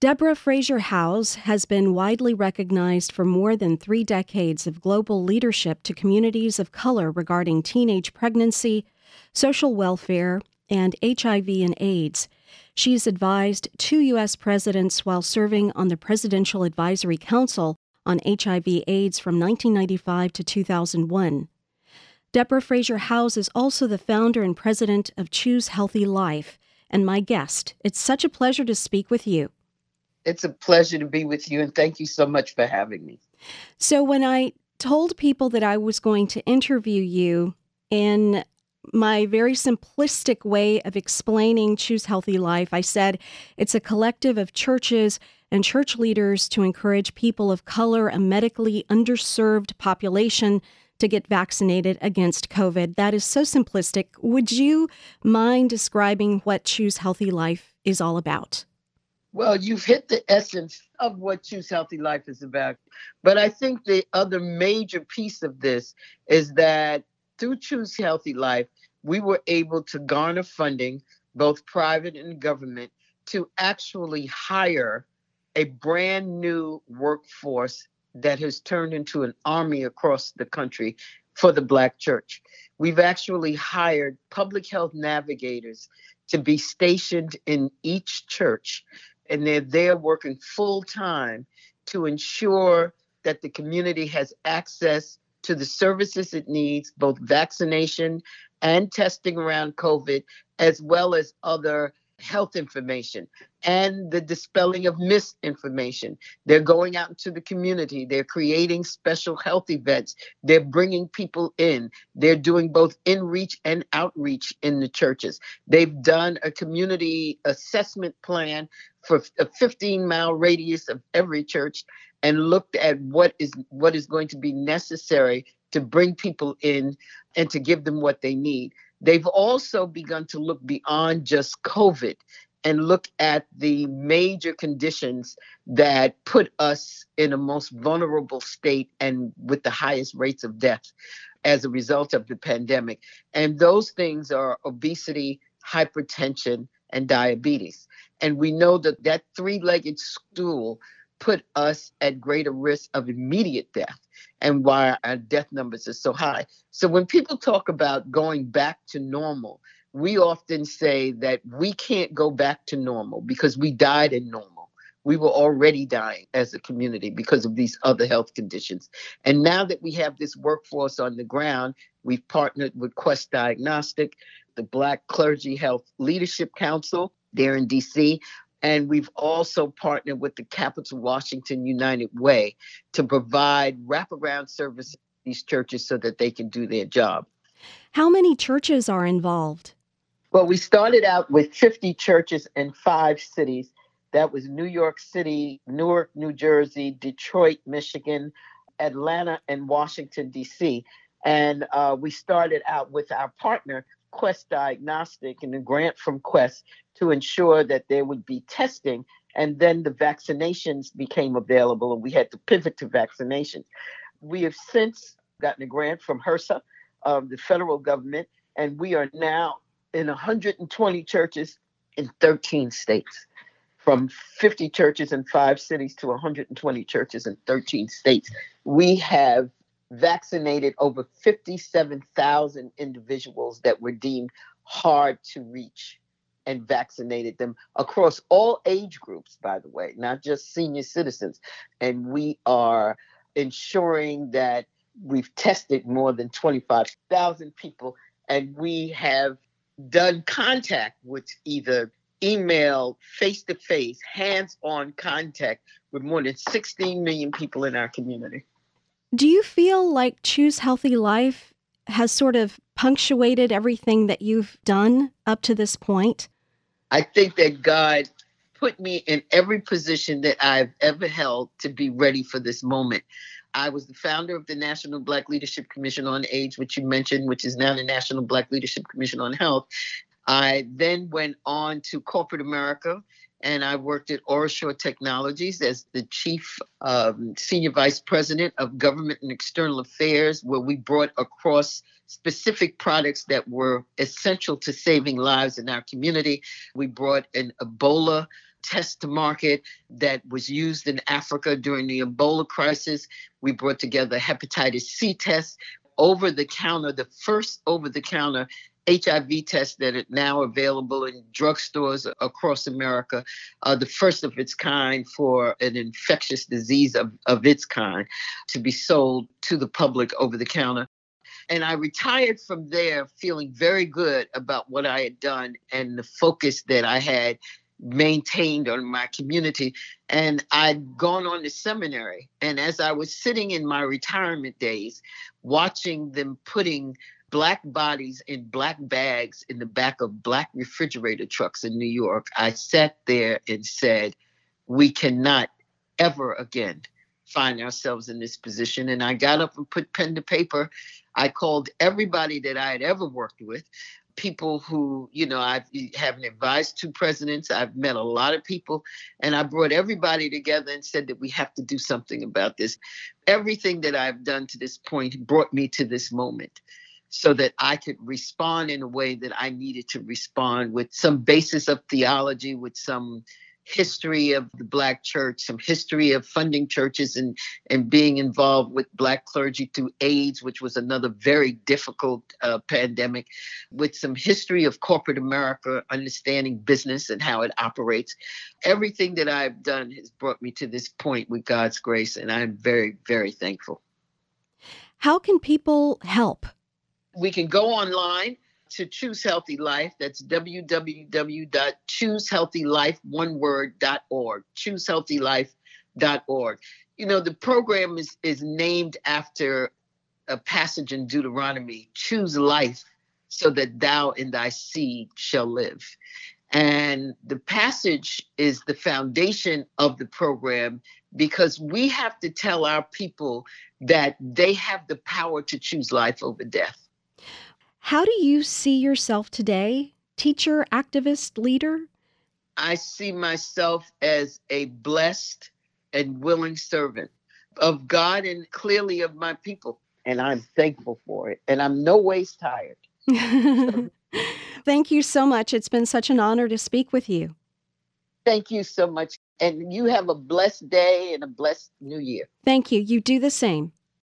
Deborah Fraser Howes has been widely recognized for more than 3 decades of global leadership to communities of color regarding teenage pregnancy, social welfare, and HIV and AIDS. She's advised 2 U.S. presidents while serving on the Presidential Advisory Council on HIV/AIDS from 1995 to 2001. Deborah Fraser Howes is also the founder and president of Choose Healthy Life, and my guest. It's such a pleasure to speak with you. It's a pleasure to be with you, and thank you so much for having me. So when I told people that I was going to interview you, in my very simplistic way of explaining Choose Healthy Life, I said it's a collective of churches and church leaders to encourage people of color, a medically underserved population, to get vaccinated against COVID. That is so simplistic. Would you mind describing what Choose Healthy Life is all about? Well, you've hit the essence of what Choose Healthy Life is about. But I think the other major piece of this is that through Choose Healthy Life, we were able to garner funding, both private and government, to actually hire a brand new workforce that has turned into an army across the country for the Black church. We've actually hired public health navigators to be stationed in each church, and they're there working full time to ensure that the community has access to the services it needs, both vaccination and testing around COVID, as well as other health information and the dispelling of misinformation. They're going out into the community. They're creating special health events. They're bringing people in. They're doing both in-reach and outreach in the churches. They've done a community assessment plan for a 15-mile radius of every church and looked at what is going to be necessary to bring people in and to give them what they need. They've also begun to look beyond just COVID and look at the major conditions that put us in a most vulnerable state and with the highest rates of death as a result of the pandemic. And those things are obesity, hypertension, and diabetes. And we know that that 3-legged stool put us at greater risk of immediate death and why our death numbers are so high. So when people talk about going back to normal, we often say that we can't go back to normal because we died in normal. We were already dying as a community because of these other health conditions. And now that we have this workforce on the ground, we've partnered with Quest Diagnostic, the Black Clergy Health Leadership Council there in DC. And we've also partnered with the Capital Washington United Way to provide wraparound services to these churches so that they can do their job. How many churches are involved? Well, we started out with 50 churches in 5 cities. That was New York City, Newark, New Jersey, Detroit, Michigan, Atlanta, and Washington, D.C. And we started out with our partner, Quest Diagnostic, and a grant from Quest to ensure that there would be testing. And then the vaccinations became available, and we had to pivot to vaccinations. We have since gotten a grant from HRSA, the federal government, and we are now in 120 churches in 13 states. From 50 churches in 5 cities to 120 churches in 13 states. We have vaccinated over 57,000 individuals that were deemed hard to reach and vaccinated them across all age groups, by the way, not just senior citizens. And we are ensuring that we've tested more than 25,000 people, and we have done contact with either email, face-to-face, hands-on contact with more than 16 million people in our community. Do you feel like Choose Healthy Life has sort of punctuated everything that you've done up to this point? I think that God put me in every position that I've ever held to be ready for this moment. I was the founder of the National Black Leadership Commission on AIDS, which you mentioned, which is now the National Black Leadership Commission on Health. I then went on to corporate America, and I worked at OraSure Technologies as the chief senior vice president of government and external affairs, where we brought across specific products that were essential to saving lives in our community. We brought an Ebola test to market that was used in Africa during the Ebola crisis. We brought together hepatitis C tests, over the counter, the first over the counter HIV tests that are now available in drugstores across America, the first of its kind for an infectious disease of its kind to be sold to the public over the counter. And I retired from there feeling very good about what I had done and the focus that I had maintained on my community. And I'd gone on to seminary. And as I was sitting in my retirement days, watching them putting Black bodies in Black bags in the back of Black refrigerator trucks in New York, I sat there and said, we cannot ever again find ourselves in this position. And I got up and put pen to paper. I called everybody that I had ever worked with, people who, I haven't advised two presidents. I've met a lot of people, and I brought everybody together and said that we have to do something about this. Everything that I've done to this point brought me to this moment, so that I could respond in a way that I needed to respond, with some basis of theology, with some history of the Black church, some history of funding churches and being involved with Black clergy through AIDS, which was another very difficult pandemic, with some history of corporate America, understanding business and how it operates. Everything that I've done has brought me to this point with God's grace, and I'm very, very thankful. How can people help? We can go online to Choose Healthy Life. That's www.choosehealthylife.org. Choosehealthylife.org. The program is named after a passage in Deuteronomy: choose life so that thou and thy seed shall live. And the passage is the foundation of the program, because we have to tell our people that they have the power to choose life over death. How do you see yourself today? Teacher, activist, leader? I see myself as a blessed and willing servant of God and clearly of my people. And I'm thankful for it. And I'm no ways tired. Thank you so much. It's been such an honor to speak with you. Thank you so much. And you have a blessed day and a blessed new year. Thank you. You do the same.